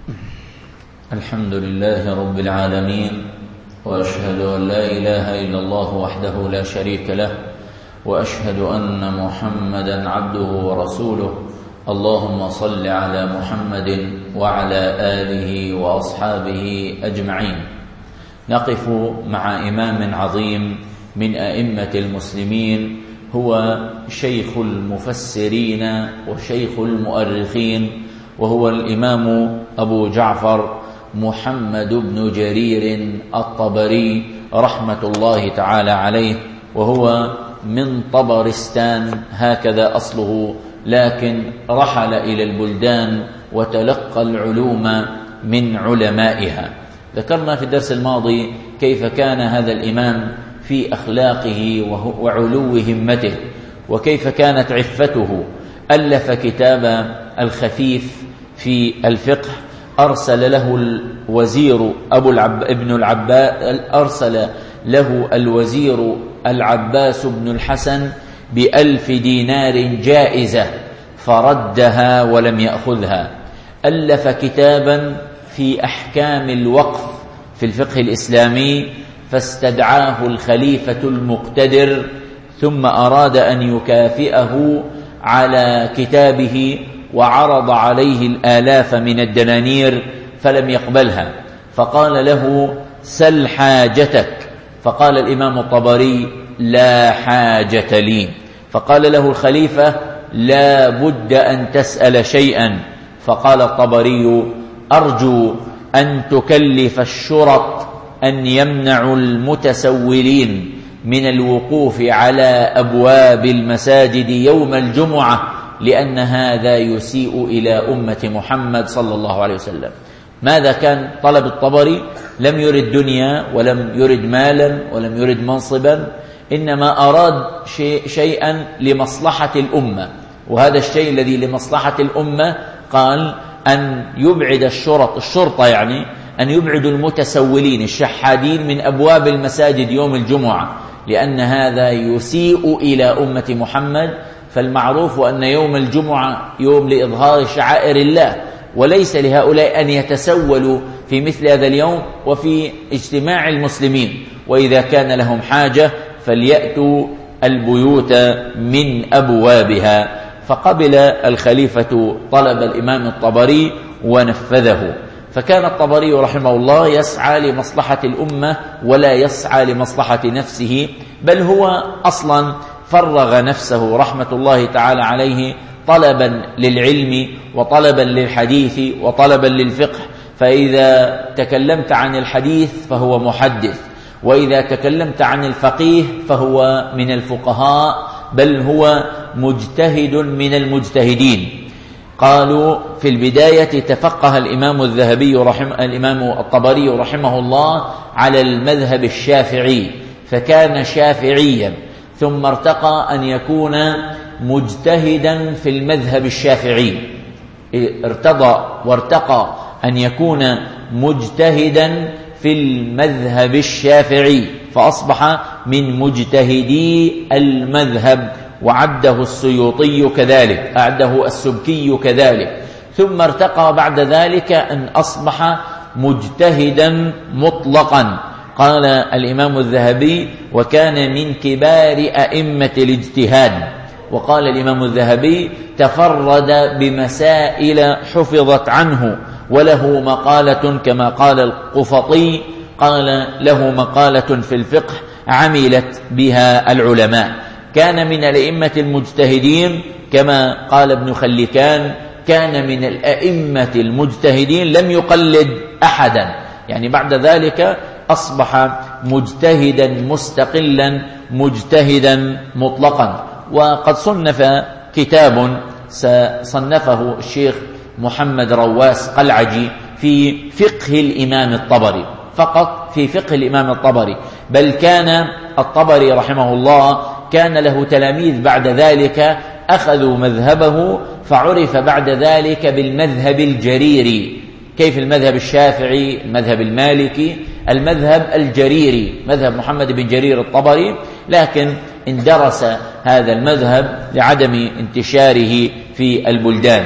الحمد لله رب العالمين، وأشهد أن لا إله إلا الله وحده لا شريك له، وأشهد أن محمدا عبده ورسوله. اللهم صل على محمد وعلى آله وأصحابه أجمعين. نقف مع إمام عظيم من أئمة المسلمين، هو شيخ المفسرين وشيخ المؤرخين، وهو الإمام أبو جعفر محمد بن جرير الطبري رحمة الله تعالى عليه، وهو من طبرستان هكذا أصله، لكن رحل إلى البلدان وتلقى العلوم من علمائها. ذكرنا في الدرس الماضي كيف كان هذا الإمام في أخلاقه وعلو همته، وكيف كانت عفته. ألف كتاب الخفيف في الفقه، أرسل له الوزير أرسل له الوزير العباس بن الحسن ب1,000 دينار جائزة، فردها ولم يأخذها. ألف كتابا في أحكام الوقف في الفقه الإسلامي، فاستدعاه الخليفة المقتدر، ثم أراد أن يكافئه على كتابه، وعرض عليه الآلاف من الدنانير فلم يقبلها، فقال له: سل حاجتك. فقال الإمام الطبري: لا حاجة لي. فقال له الخليفة: لا بد أن تسأل شيئا. فقال الطبري: أرجو أن تكلف الشرط أن يمنعوا المتسولين من الوقوف على أبواب المساجد يوم الجمعة، لأن هذا يسيء إلى أمة محمد صلى الله عليه وسلم. ماذا كان طلب الطبري؟ لم يرد دنيا، ولم يرد مالا، ولم يرد منصبا، إنما أراد شيئا لمصلحة الأمة. وهذا الشيء الذي لمصلحة الأمة قال أن يبعد الشرطة، يعني أن يبعد المتسولين الشحادين من أبواب المساجد يوم الجمعة، لأن هذا يسيء إلى أمة محمد. فالمعروف أن يوم الجمعة يوم لإظهار شعائر الله، وليس لهؤلاء أن يتسولوا في مثل هذا اليوم وفي اجتماع المسلمين، وإذا كان لهم حاجة فليأتوا البيوت من أبوابها. فقبل الخليفة طلب الإمام الطبري ونفذه. فكان الطبري رحمه الله يسعى لمصلحة الأمة ولا يسعى لمصلحة نفسه، بل هو أصلا فرغ نفسه رحمة الله تعالى عليه طلبا للعلم وطلبا للحديث وطلبا للفقه. فإذا تكلمت عن الحديث فهو محدث، وإذا تكلمت عن الفقيه فهو من الفقهاء، بل هو مجتهد من المجتهدين. قالوا في البداية تفقه الإمام الطبري رحمه الله على المذهب الشافعي، فكان شافعيا، ثم ارتقى أن يكون مجتهدا في المذهب الشافعي، وارتقى أن يكون مجتهدا في المذهب الشافعي، فأصبح من مجتهدي المذهب، وعده السيوطي كذلك، أعده السبكي كذلك. ثم ارتقى بعد ذلك أن أصبح مجتهدا مطلقا. قال الإمام الذهبي: وكان من كبار أئمة الاجتهاد. وقال الإمام الذهبي: تفرد بمسائل حفظت عنه، وله مقالة كما قال القفطي، قال له مقالة في الفقه عملت بها العلماء. كان من الأئمة المجتهدين كما قال ابن خلكان، كان من الأئمة المجتهدين لم يقلد أحدا، يعني بعد ذلك أصبح مجتهدا مستقلا مجتهدا مطلقا. وقد صنف كتاب صنفه الشيخ محمد رواس قلعجي في فقه الإمام الطبري، فقط في فقه الإمام الطبري. بل كان الطبري رحمه الله كان له تلاميذ بعد ذلك أخذوا مذهبه، فعرف بعد ذلك بالمذهب الجريري. كيف المذهب الشافعي، المذهب المالكي، المذهب الجريري، مذهب محمد بن جرير الطبري. لكن اندرس هذا المذهب لعدم انتشاره في البلدان.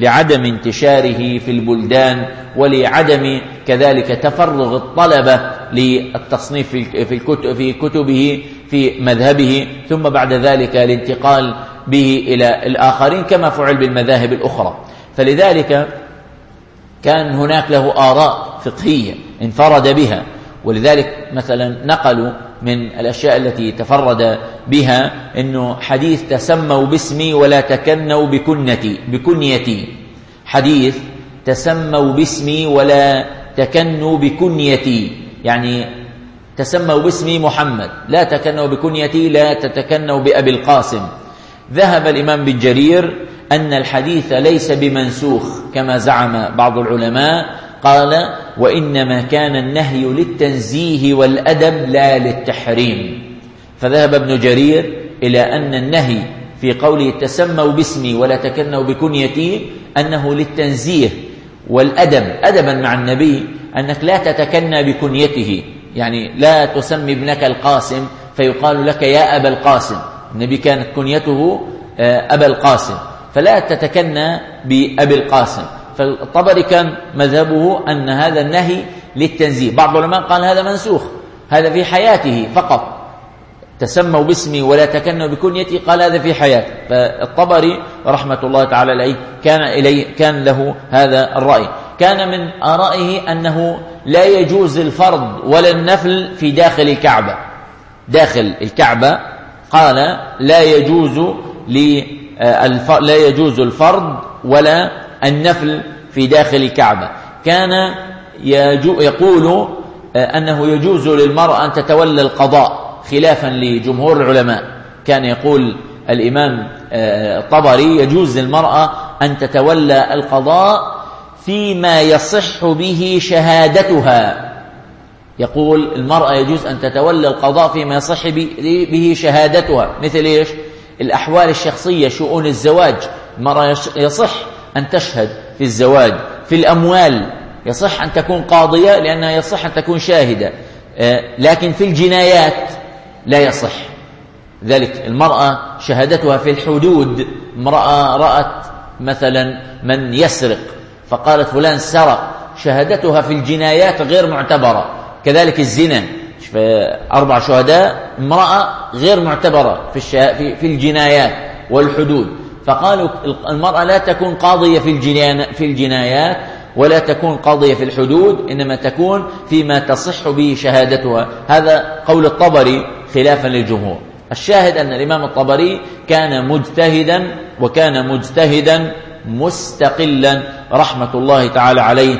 لعدم انتشاره في البلدان ولعدم كذلك تفرغ الطلبة للتصنيف في كتبه في مذهبه، ثم بعد ذلك الانتقال به إلى الآخرين كما فعل بالمذاهب الأخرى. فلذلك كان هناك له آراء فقهية انفرد بها، ولذلك مثلا نقلوا من الأشياء التي تفرد بها إنه حديث تسموا باسمي ولا تكنوا بكنيتي، حديث تسموا باسمي ولا تكنوا بكنيتي، يعني تسموا باسمي محمد لا تكنوا بكنيتي، لا تتكنوا بأبي القاسم. ذهب الإمام بن جرير أن الحديث ليس بمنسوخ كما زعم بعض العلماء، قال وإنما كان النهي للتنزيه والأدب لا للتحريم. فذهب ابن جرير إلى أن النهي في قوله تسموا باسمي ولا تكنوا بكنيتي أنه للتنزيه والأدب، أدبا مع النبي أنك لا تتكنى بكنيته، يعني لا تسمي ابنك القاسم فيقال لك يا أبا القاسم، النبي كانت كنيته أبا القاسم، فلا تتكنى بأبي القاسم. فالطبري كان مذهبه أن هذا النهي للتنزيه. بعض العلماء قال هذا منسوخ، هذا في حياته فقط، تسموا باسمي ولا تكنوا بكنيتي، قال هذا في حياته. فالطبري رحمة الله تعالى عليه كان له هذا الرأي. كان من آرائه أنه لا يجوز الفرض ولا النفل في داخل الكعبة، داخل الكعبة قال لا يجوز الفرض ولا النفل في داخل الكعبة. كان يقول أنه يجوز للمرأة أن تتولى القضاء خلافا لجمهور العلماء. كان يقول الإمام الطبري يجوز للمرأة أن تتولى القضاء فيما يصح به شهادتها، يقول المرأة يجوز أن تتولى القضاء فيما يصح به شهادتها، مثل إيش؟ الأحوال الشخصية، شؤون الزواج، المرأة يصح أن تشهد في الزواج، في الأموال يصح أن تكون قاضية لأنها يصح أن تكون شاهدة، لكن في الجنايات لا يصح ذلك. المرأة شهادتها في الحدود، امرأة رأت مثلا من يسرق فقالت فلان سرق، شهادتها في الجنايات غير معتبرة. كذلك الزنا، 4 شهداء، امرأة غير معتبرة في الجنايات والحدود. فقالوا المرأة لا تكون قاضية في الجنايات ولا تكون قاضية في الحدود، إنما تكون فيما تصح به شهادتها. هذا قول الطبري خلافا للجمهور. الشاهد أن الإمام الطبري كان مجتهدا، وكان مجتهدا مستقلا رحمة الله تعالى عليه،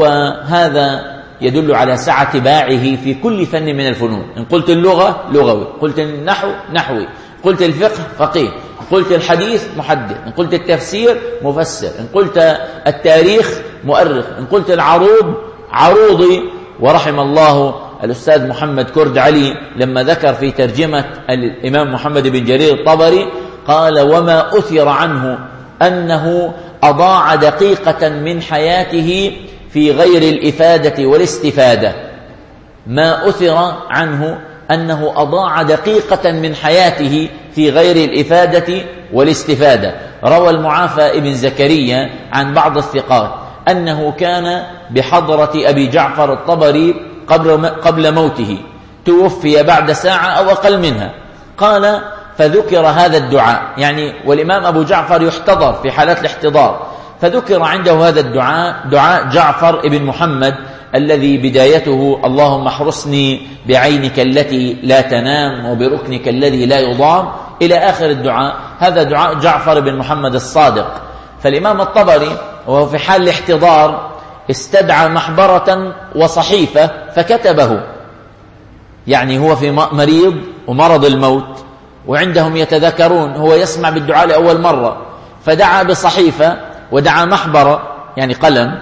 وهذا يدل على سعة باعه في كل فن من الفنون. إن قلت اللغة لغوي، قلت النحو نحوي، قلت الفقه فقيه، قلت الحديث محدث، إن قلت التفسير مفسر، إن قلت التاريخ مؤرخ، إن قلت العروض عروضي. ورحم الله الأستاذ محمد كرد علي لما ذكر في ترجمة الإمام محمد بن جرير الطبري قال وما أثر عنه أنه أضاع دقيقة من حياته في غير الإفادة والاستفادة. ما أثر عنه أنه أضاع دقيقة من حياته في غير الإفادة والاستفادة. روى المعافى ابن زكريا عن بعض الثقات أنه كان بحضرة أبي جعفر الطبري قبل موته، توفي بعد ساعة أو أقل منها. قال فذكر هذا الدعاء، يعني والإمام أبو جعفر يحتضر في حالات الاحتضار، فذكر عنده هذا الدعاء، دعاء جعفر ابن محمد الذي بدايته اللهم احرسني بعينك التي لا تنام وبركنك الذي لا يضام إلى آخر الدعاء. هذا دعاء جعفر بن محمد الصادق. فالإمام الطبري وهو في حال الاحتضار استدعى محبرة وصحيفة فكتبه، يعني هو في مريض ومرض الموت وعندهم يتذكرون، هو يسمع بالدعاء لأول مرة، فدعا بصحيفة ودعا محبرة يعني قلم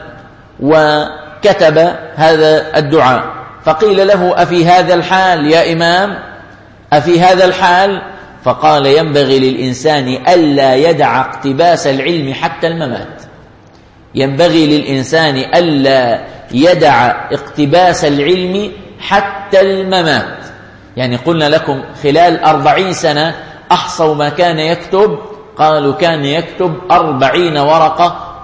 وكتب هذا الدعاء. فقيل له أفي هذا الحال يا إمام، أفي هذا الحال؟ فقال ينبغي للإنسان ألا يدع اقتباس العلم حتى الممات، ينبغي للإنسان ألا يدع اقتباس العلم حتى الممات. يعني قلنا لكم خلال 40 سنة أحصوا ما كان يكتب، قالوا كان يكتب 40 ورقة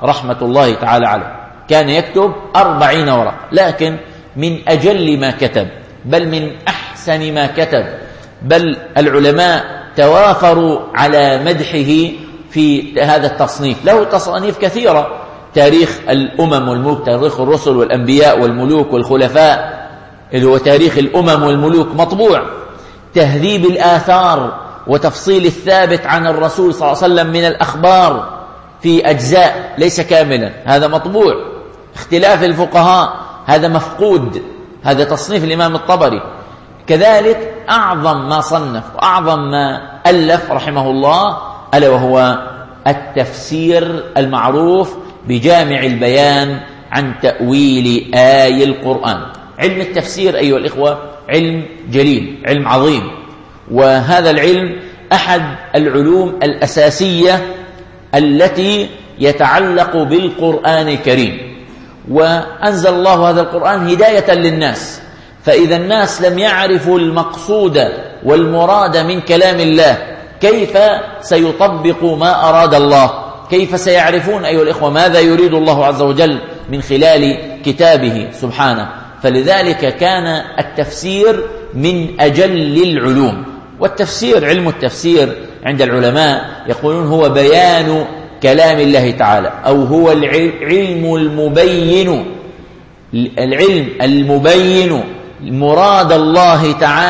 رحمة الله تعالى عليه كان يكتب 40 ورقة، لكن من أجل ما كتب، بل من أحسن ما كتب، بل العلماء توافروا على مدحه في هذا التصنيف. له تصانيف كثيرة: تاريخ الأمم والملوك، تاريخ الرسل والأنبياء والملوك والخلفاء اللي هو تاريخ الأمم والملوك مطبوع، تهذيب الآثار وتفصيل الثابت عن الرسول صلى الله عليه وسلم من الأخبار في أجزاء ليس كاملا، هذا مطبوع، اختلاف الفقهاء هذا مفقود، هذا تصنيف الإمام الطبري. كذلك أعظم ما صنف وأعظم ما ألف رحمه الله ألا وهو التفسير المعروف بجامع البيان عن تأويل آي القرآن. علم التفسير أيها الإخوة علم جليل، علم عظيم، وهذا العلم أحد العلوم الأساسية التي يتعلق بالقرآن الكريم، وأنزل الله هذا القرآن هداية للناس، فإذا الناس لم يعرفوا المقصود والمراد من كلام الله كيف سيطبقوا ما أراد الله؟ كيف سيعرفون أيها الإخوة ماذا يريد الله عز وجل من خلال كتابه سبحانه؟ فلذلك كان التفسير من أجل العلوم. والتفسير، علم التفسير عند العلماء يقولون هو بيان كلام الله تعالى، أو هو العلم المبين، العلم المبين مراد الله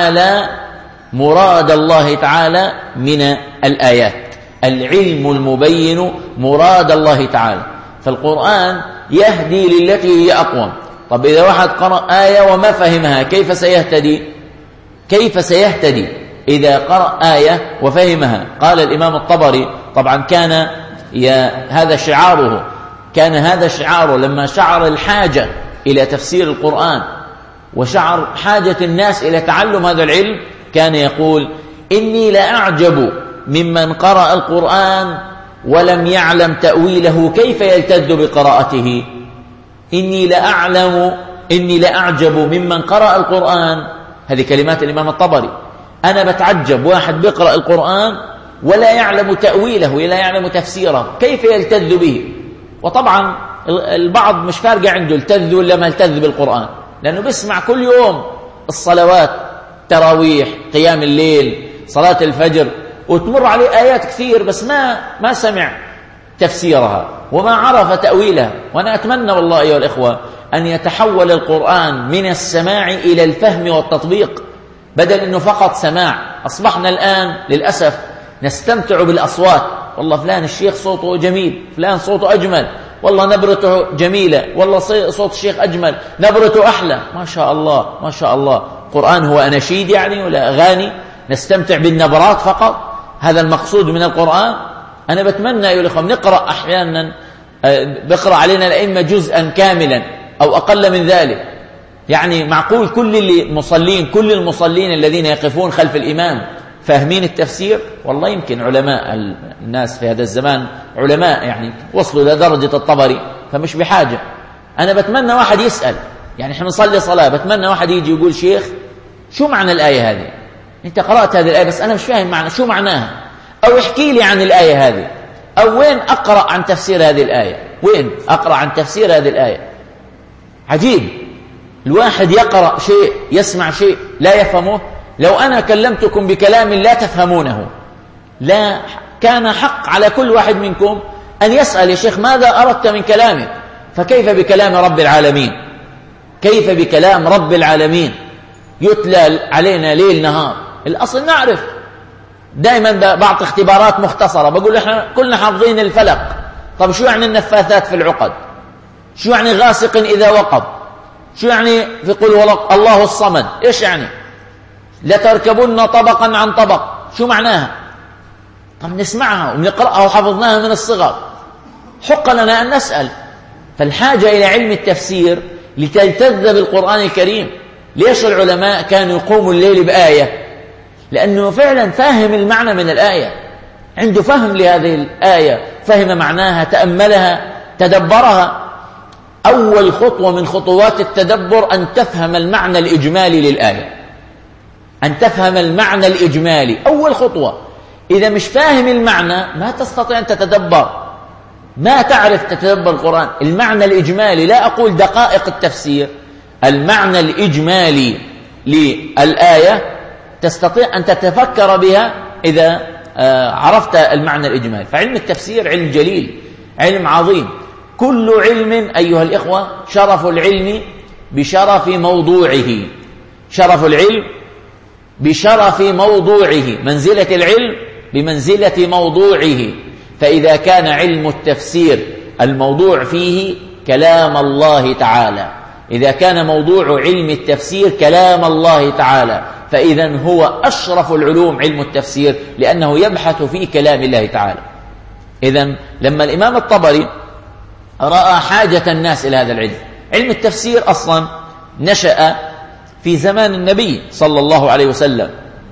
تعالى من الآيات، العلم المبين مراد الله تعالى. فالقرآن يهدي للتي هي أقوم. طب إذا واحد قرأ آية وما فهمها كيف سيهتدي؟ كيف سيهتدي إذا قرأ آية وفهمها؟ قال الإمام الطبري طبعا كان هذا شعاره، كان هذا شعاره لما شعر الحاجة إلى تفسير القرآن وشعر حاجة الناس إلى تعلم هذا العلم، كان يقول: إني لأعجب ممن قرأ القرآن ولم يعلم تأويله كيف يلتذ بقراءته. إني لأعجب ممن قرأ القرآن. هذه كلمات الإمام الطبري. أنا بتعجب واحد بيقرأ القرآن ولا يعلم تأويله ولا يعلم تفسيره، كيف يلتذ به؟ وطبعا البعض مش فارقة عنده التذ ولا ما التذ بالقرآن، لأنه بيسمع كل يوم الصلوات، تراويح، قيام الليل، صلاة الفجر، وتمر عليه آيات كثير بس ما سمع تفسيرها وما عرف تأويلها. وأنا أتمنى والله أيها الإخوة أن يتحول القرآن من السماع إلى الفهم والتطبيق، بدل أنه فقط سماع. أصبحنا الآن للأسف نستمتع بالأصوات، والله فلان الشيخ صوته جميل، فلان صوته أجمل، والله نبرته جميلة، والله صوت الشيخ أجمل، نبرته أحلى، ما شاء الله ما شاء الله. القرآن هو أناشيد يعني ولا أغاني نستمتع بالنبرات فقط؟ هذا المقصود من القرآن؟ أنا بتمنى أيها الأخوة نقرأ أحيانا، بقرأ علينا الأئمة جزءا كاملا أو أقل من ذلك. يعني معقول كل المصلين الذين يقفون خلف الإمام فاهمين التفسير؟ والله يمكن علماء الناس في هذا الزمان علماء يعني وصلوا إلى درجة الطبري فمش بحاجة. أنا بتمنى واحد يسأل، يعني احنا نصلي صلاة، بتمنى واحد يجي يقول: شيخ شو معنى الآية هذه؟ أنت قرأت هذه الآية بس أنا مش فاهم معنى شو معناها، أو احكي لي عن الآية هذه، أو وين أقرأ عن تفسير هذه الآية، وين أقرأ عن تفسير هذه الآية. عجيب الواحد يقرأ شيء يسمع شيء لا يفهمه. لو أنا كلمتكم بكلام لا تفهمونه لا كان حق على كل واحد منكم أن يسأل: يا شيخ ماذا أردت من كلامك؟ فكيف بكلام رب العالمين؟ كيف بكلام رب العالمين يتلى علينا ليل نهار؟ الأصل نعرف. دائما بعض اختبارات مختصرة بقول احنا كلنا حافظين الفلق. طب شو يعني النفاثات في العقد؟ شو يعني غاسق إذا وقب؟ شو يعني في قل الله الصمد؟ إيش يعني لتركبن طبقا عن طبق؟ شو معناها؟ طب نسمعها ونقرأها وحفظناها من الصغر، حق لنا أن نسأل. فالحاجة إلى علم التفسير لتلتذ بالقرآن الكريم. ليش العلماء كانوا يقوموا الليل بآية؟ لأنه فعلا فاهم المعنى من الآية، عنده فهم لهذه الآية، فهم معناها، تأملها، تدبرها. أول خطوة من خطوات التدبر أن تفهم المعنى الإجمالي للآية، أن تفهم المعنى الإجمالي، أول خطوة. إذا مش فاهم المعنى ما تستطيع أن تتدبر. ما تعرف تتدبر القرآن. المعنى الإجمالي، لا أقول دقائق التفسير، المعنى الإجمالي للآية تستطيع أن تتفكر بها إذا عرفت المعنى الإجمالي. فعلم التفسير علم جليل، علم عظيم. كل علم أيها الإخوة شرف العلم بشرف موضوعه، شرف العلم بشرف موضوعه، منزلة العلم بمنزلة موضوعه. فإذا كان علم التفسير الموضوع فيه كلام الله تعالى، إذا كان موضوع علم التفسير كلام الله تعالى، فإذا هو أشرف العلوم علم التفسير، لأنه يبحث في كلام الله تعالى. إذن لما الإمام الطبري رأى حاجة الناس إلى هذا العلم، علم التفسير أصلا نشأ في زمان النبي صلى الله عليه وسلم.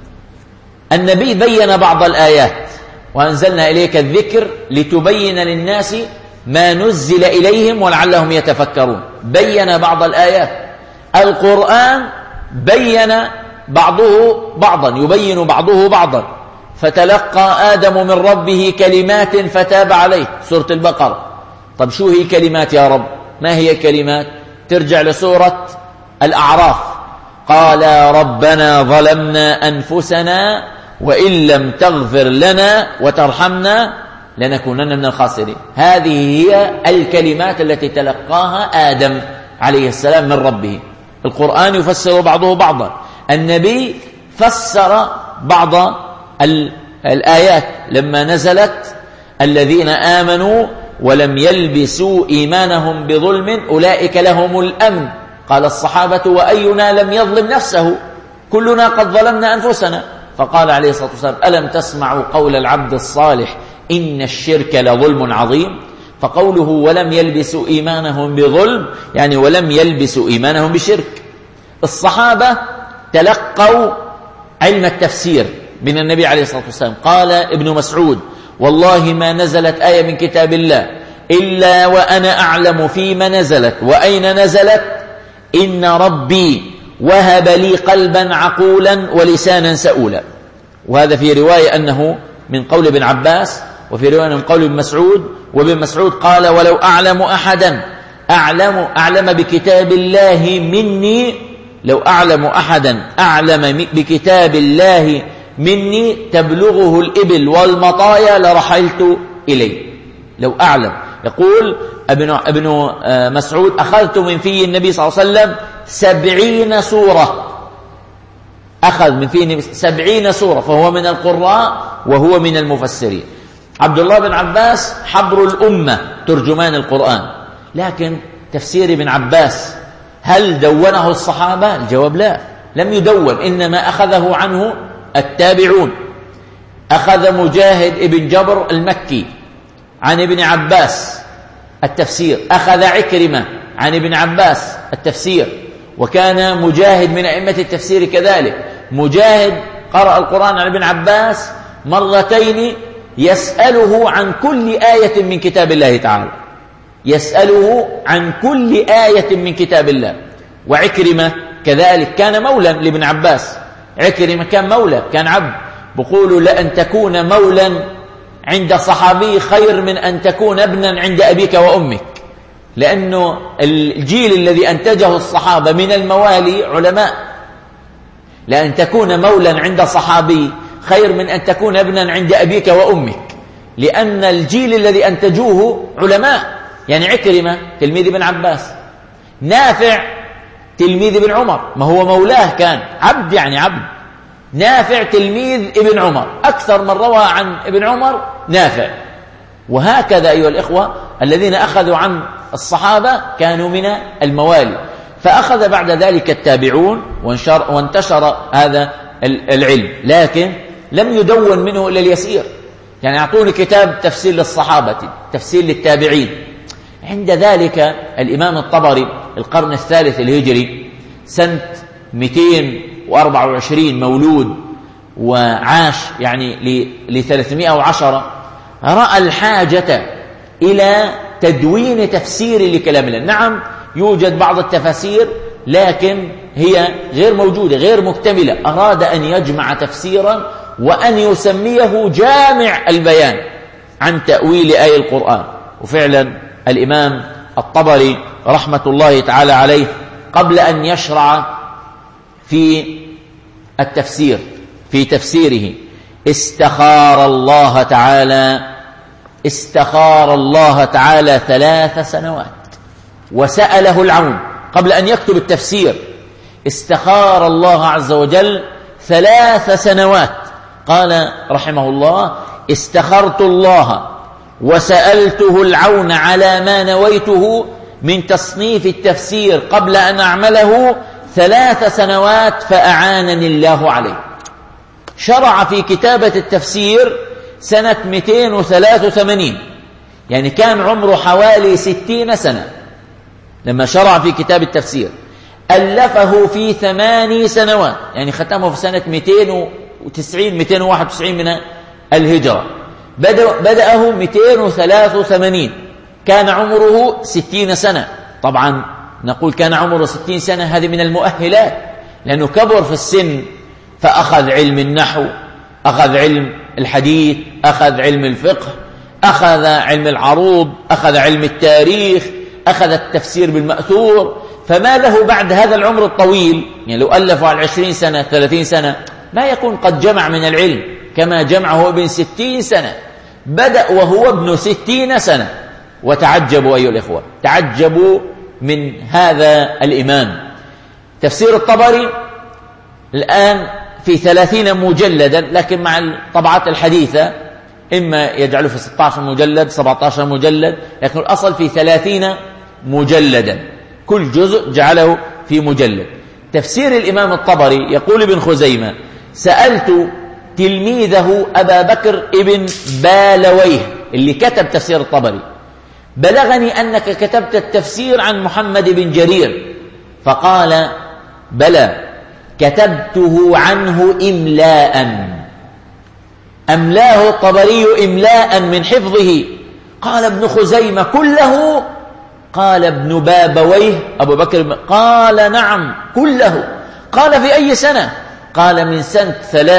النبي بين بعض الآيات، وأنزلنا إليك الذكر لتبين للناس ما نزل إليهم ولعلهم يتفكرون. بين بعض الآيات. القرآن بين بعضه بعضا، يبين بعضه بعضا. فتلقى آدم من ربه كلمات فتاب عليه، سورة البقرة. طب شو هي كلمات يا رب؟ ما هي كلمات؟ ترجع لسورة الأعراف. قال ربنا ظلمنا أنفسنا وإن لم تغفر لنا وترحمنا لنكونن من الخاسرين. هذه هي الكلمات التي تلقاها آدم عليه السلام من ربه. القرآن يفسر بعضه بعضا. النبي فسر بعض الآيات لما نزلت الذين آمنوا ولم يلبسوا إيمانهم بظلم أولئك لهم الأمن. قال الصحابة وأينا لم يظلم نفسه؟ كلنا قد ظلمنا أنفسنا. فقال عليه الصلاة والسلام ألم تسمعوا قول العبد الصالح إن الشرك لظلم عظيم؟ فقوله ولم يلبسوا إيمانهم بظلم يعني ولم يلبسوا إيمانهم بشرك. الصحابة تلقوا علم التفسير من النبي عليه الصلاة والسلام. قال ابن مسعود والله ما نزلت آية من كتاب الله إلا وأنا أعلم فيما نزلت وأين نزلت إن ربي وهب لي قلبا عقولا ولسانا سؤولا. وهذا في رواية أنه من قول ابن عباس، وفي رواية من قول ابن مسعود. وابن مسعود قال ولو أعلم أحدا أعلم بكتاب الله مني، لو أعلم أحدا أعلم بكتاب الله مني تبلغه الإبل والمطايا لرحلت إليه. لو أعلم. يقول ابن مسعود أخذت من في النبي صلى الله عليه وسلم 70 سورة، أخذ من فيه 70 سورة، فهو من القراء وهو من المفسرين. عبد الله بن عباس حبر الأمة ترجمان القرآن. لكن تفسير ابن عباس هل دونه الصحابة؟ الجواب لا، لم يدون، إنما أخذه عنه التابعون. أخذ مجاهد ابن جبر المكي عن ابن عباس التفسير، أخذ عكرمة عن ابن عباس التفسير. وكان مجاهد من أئمة التفسير كذلك. مجاهد قرأ القرآن عن ابن عباس مرتين يسأله عن كل آية من كتاب الله تعالى، يسأله عن كل آية من كتاب الله. وعكرمة كذلك كان مولا لابن عباس. عكرمة كان مولا، كان عبد. بقولوا لأن تكون مولا عند صحابي خير من أن تكون ابنا عند أبيك وأمك، لأنه الجيل الذي أنتجه الصحابة من الموالي علماء. لأن تكون مولا عند صحابي خير من أن تكون ابنا عند أبيك وأمك، لأن الجيل الذي أنتجوه علماء. يعني عكرمة تلميذ ابن عباس، نافع تلميذ ابن عمر، ما هو مولاه كان عبد، يعني عبد. نافع تلميذ ابن عمر، أكثر من روى عن ابن عمر نافع. وهكذا أيها الإخوة الذين أخذوا عن الصحابة كانوا من الموالي. فأخذ بعد ذلك التابعون وانتشر هذا العلم، لكن لم يدون منه إلا اليسير. يعني أعطوني كتاب تفسير للصحابة، تفسير للتابعين. عند ذلك الإمام الطبري القرن الثالث الهجري سنة 224 مولود، وعاش يعني 310، رأى الحاجة إلى تدوين تفسير لكلام الله. نعم يوجد بعض التفاسير لكن هي غير موجودة، غير مكتملة. أراد أن يجمع تفسيرا وأن يسميه جامع البيان عن تأويل آية القرآن. وفعلا الإمام الطبري رحمة الله تعالى عليه قبل أن يشرع في التفسير في تفسيره استخار الله تعالى 3 سنوات وسأله العون قبل أن يكتب التفسير. استخار الله عز وجل 3 سنوات. قال رحمه الله: استخرت الله وسألته العون على ما نويته من تصنيف التفسير قبل أن أعمله 3 سنوات فأعانني الله عليه. شرع في كتابة التفسير سنة 283، يعني كان عمره حوالي 60 سنة لما شرع في كتاب التفسير. ألفه في 8 سنوات، يعني ختمه في سنة 291 من الهجرة. بدأه 283، كان عمره 60 سنة. طبعا نقول كان عمره 60 سنة، هذه من المؤهلات، لأنه كبر في السن فأخذ علم النحو، أخذ علم الحديث، أخذ علم الفقه، أخذ علم العروض، أخذ علم التاريخ، أخذ التفسير بالمأثور. فما له بعد هذا العمر الطويل، يعني لو ألفوا على 20 سنة 30 سنة ما يكون قد جمع من العلم كما جمعه ابن 60 سنة. بدأ وهو ابن 60 سنة. وتعجبوا أيها الإخوة، تعجبوا من هذا الإمام. تفسير الطبري الآن في 30 مجلدا، لكن مع الطبعات الحديثة إما يجعله في 16 مجلد 17 مجلد، لكن الأصل في 30 مجلدا، كل جزء جعله في مجلد. تفسير الإمام الطبري يقول ابن خزيمة: سألت تلميذه أبا بكر ابن بالويه اللي كتب تفسير الطبري: بلغني أنك كتبت التفسير عن محمد بن جرير. فقال: بلى، كتبته عنه إملاء، أملاه الطبري إملاء من حفظه. قال ابن خزيمة: كله؟ قال ابن بابويه أبو بكر: قال نعم كله. قال: في أي سنة؟ قال: من سنة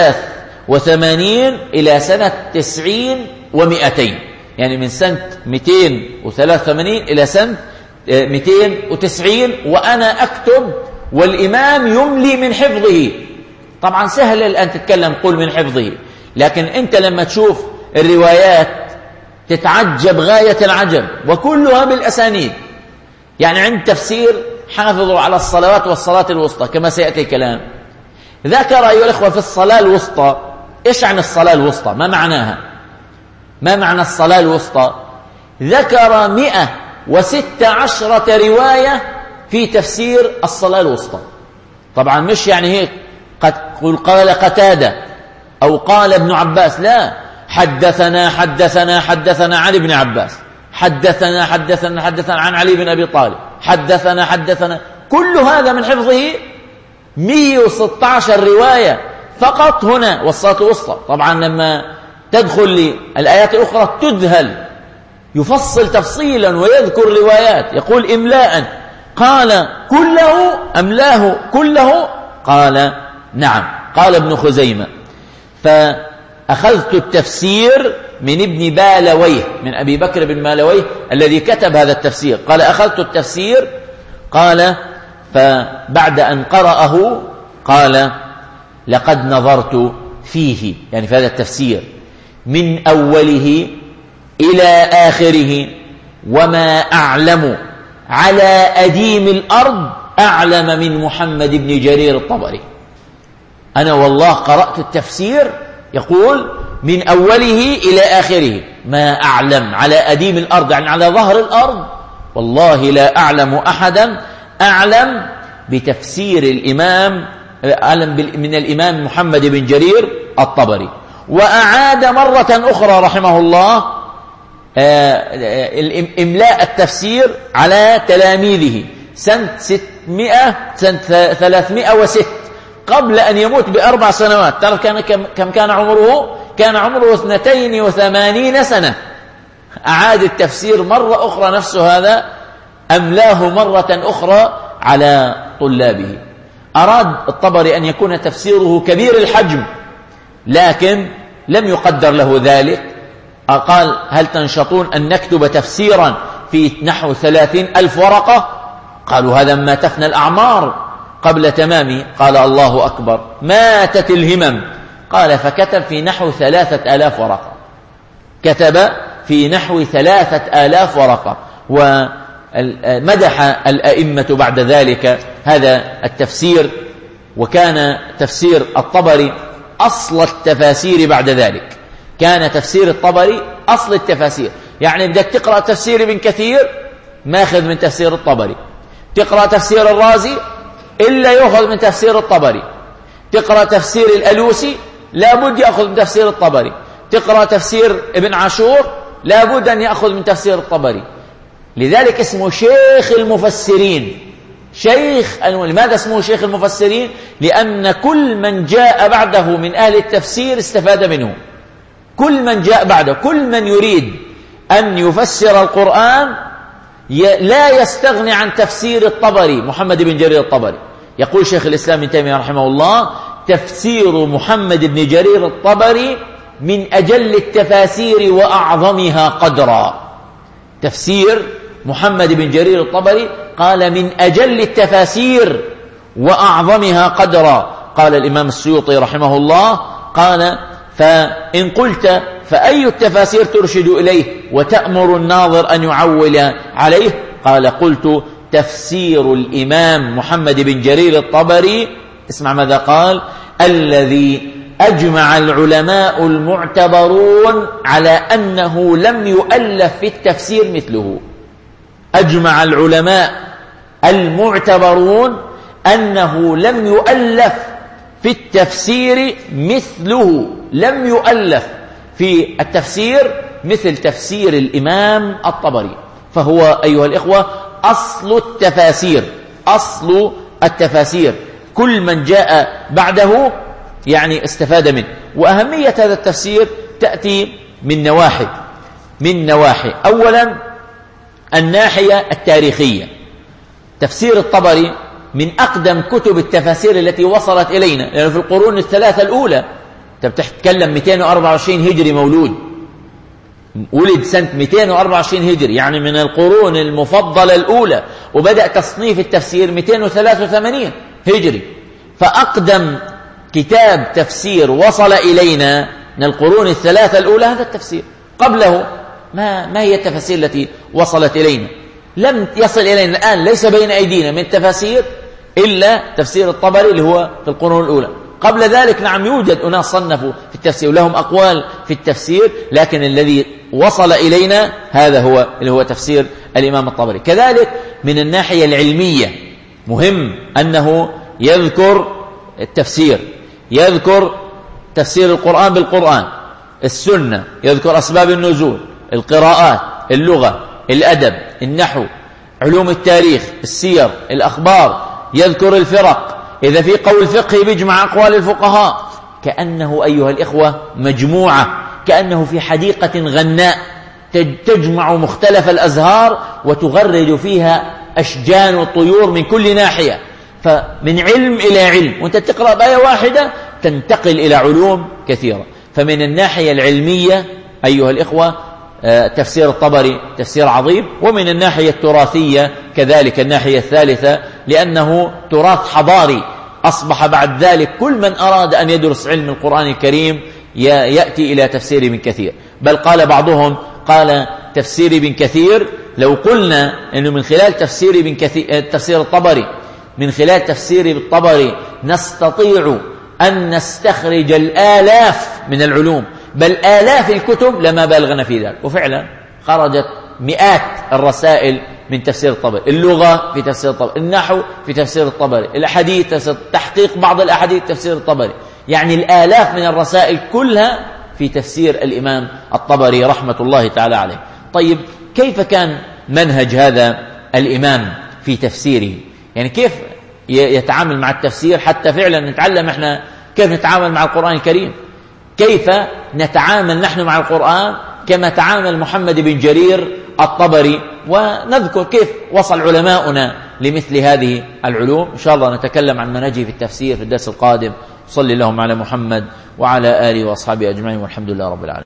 83 إلى سنة 90 و200، يعني من سنة 283 إلى سنة 290 وأنا أكتب والإمام يملي من حفظه. طبعا سهل الآن تتكلم قول من حفظه، لكن أنت لما تشوف الروايات تتعجب غاية العجب، وكلها بالأسانيد. يعني عند تفسير حافظوا على الصلوات والصلاة الوسطى كما سيأتي الكلام. ذكر أيها الإخوة في الصلاة الوسطى، إيش عن الصلاة الوسطى؟ ما معناها؟ ما معنى الصلاة الوسطى؟ ذكر 116 رواية في تفسير الصلاة الوسطى. طبعا مش يعني هيك قال قتادة أو قال ابن عباس، لا، حدثنا عن ابن عباس، حدثنا عن علي بن أبي طالب، حدثنا، كل هذا من حفظه. 116 رواية فقط هنا والصلاة الوسطى. طبعا لما تدخل للآيات الأخرى تذهل، يفصل تفصيلا ويذكر روايات. يقول إملاء، قال كله؟ أملاه كله؟ قال نعم. قال ابن خزيمة: فأخذت التفسير من ابن بالويه، من أبي بكر بن بالويه الذي كتب هذا التفسير. قال: أخذت التفسير. قال: فبعد أن قرأه قال: لقد نظرت فيه، يعني في هذا التفسير، من أوله إلى آخره، وما أعلم على أديم الأرض أعلم من محمد بن جرير الطبري. أنا والله قرأت التفسير، يقول من أوله إلى آخره، ما أعلم على أديم الأرض، يعني على ظهر الأرض، والله لا أعلم أحدا أعلم بتفسير الإمام من الإمام محمد بن جرير الطبري. وأعاد مرة أخرى رحمه الله إملاء التفسير على تلاميذه سنة 306 قبل أن يموت ب4 سنوات. تعرف كم كان عمره؟ كان عمره 82 سنة. أعاد التفسير مرة أخرى، نفس هذا أملاه مرة أخرى على طلابه. أراد الطبري أن يكون تفسيره كبير الحجم، لكن لم يقدر له ذلك. قال هل تنشطون أن نكتب تفسيرا في نحو 30,000 ورقة؟ قالوا هذا ما تفنى الأعمار قبل تمامه. قال الله أكبر، ماتت الهمم. قال فكتب في نحو 3,000 ورقة، كتب في نحو 3,000 ورقة. ومدح الأئمة بعد ذلك هذا التفسير، وكان تفسير الطبري أصل التفاسير بعد ذلك. كان تفسير الطبري أصل التفاسير. يعني بدك تقرأ تفسير ابن كثير ماخذ من تفسير الطبري، تقرأ تفسير الرازي إلا يأخذ من تفسير الطبري، تقرأ تفسير الألوسي لابد يأخذ من تفسير الطبري، تقرأ تفسير ابن عاشور لابد أن يأخذ من تفسير الطبري. لذلك اسمه شيخ المفسرين. لماذا اسمه شيخ المفسرين؟ لأن كل من جاء بعده من أهل التفسير استفاد منه. كل من جاء بعده، كل من يريد أن يفسر القرآن لا يستغني عن تفسير الطبري، محمد بن جرير الطبري. يقول شيخ الإسلام ابن تيمية رحمه الله: تفسير محمد بن جرير الطبري من أجل التفاسير وأعظمها قدرا. تفسير محمد بن جرير الطبري قال من أجل التفاسير وأعظمها قدرا. قال الإمام السيوطي رحمه الله قال: فإن قلت فأي التفاسير ترشد إليه وتأمر الناظر أن يعول عليه؟ قال: قلت تفسير الإمام محمد بن جرير الطبري، اسمع ماذا قال: الذي أجمع العلماء المعتبرون على أنه لم يؤلف في التفسير مثله. أجمع العلماء المعتبرون أنه لم يؤلف في التفسير مثله، لم يؤلف في التفسير مثل تفسير الإمام الطبري. فهو أيها الإخوة أصل التفاسير، أصل التفاسير. كل من جاء بعده يعني استفاد منه. وأهمية هذا التفسير تأتي من نواحي. أولا الناحية التاريخية. تفسير الطبري من أقدم كتب التفاسير التي وصلت إلينا، لأنه في القرون الثلاثة الأولى. تتكلم 224 هجري مولود، ولد سنة 224 هجري، يعني من القرون المفضلة الأولى. وبدأ تصنيف التفسير 283 هجري. فأقدم كتاب تفسير وصل إلينا من القرون الثلاثة الأولى هذا التفسير. قبله ما هي التفاسير التي وصلت إلينا؟ لم يصل إلينا الآن، ليس بين أيدينا من التفاسير إلا تفسير الطبري اللي هو في القرون الأولى. قبل ذلك نعم يوجد أناس صنفوا في التفسير ولهم أقوال في التفسير، لكن الذي وصل إلينا هذا هو اللي هو تفسير الإمام الطبري. كذلك من الناحية العلمية مهم أنه يذكر التفسير، يذكر تفسير القرآن بالقرآن، السنة، يذكر أسباب النزول، القراءات، اللغة، الأدب، النحو، علوم التاريخ، السير، الأخبار، يذكر الفرق. إذا في قول فقهي بيجمع أقوال الفقهاء. كأنه أيها الإخوة مجموعة، كأنه في حديقة غناء تجمع مختلف الأزهار وتغرد فيها أشجان والطيور من كل ناحية. فمن علم إلى علم، وأنت تقرأ بآية واحدة تنتقل إلى علوم كثيرة. فمن الناحية العلمية أيها الإخوة تفسير الطبري تفسير عظيم. ومن الناحية التراثية كذلك الناحية الثالثة، لأنه تراث حضاري. أصبح بعد ذلك كل من أراد أن يدرس علم القرآن الكريم يأتي إلى تفسير ابن كثير. بل قال بعضهم، قال تفسير ابن كثير لو قلنا أنه من خلال تفسير ابن كثير تفسير الطبري، من خلال تفسير الطبري نستطيع أن نستخرج الآلاف من العلوم، بل آلاف الكتب لما بالغنا في ذلك. وفعلا خرجت مئات الرسائل من تفسير الطبري، اللغة في تفسير الطبري، النحو في تفسير الطبري، الأحاديث، تحقيق بعض الأحاديث تفسير الطبري. يعني الآلاف من الرسائل كلها في تفسير الإمام الطبري رحمة الله تعالى عليه. طيب كيف كان منهج هذا الإمام في تفسيره؟ يعني كيف يتعامل مع التفسير حتى فعلا نتعلم احنا كيف نتعامل مع القرآن الكريم؟ كيف نتعامل نحن مع القرآن كما تعامل محمد بن جرير الطبري، ونذكر كيف وصل علماؤنا لمثل هذه العلوم. إن شاء الله نتكلم عن منهجه في التفسير في الدرس القادم. صلى اللهم على محمد وعلى آله وأصحابه أجمعين، والحمد لله رب العالمين.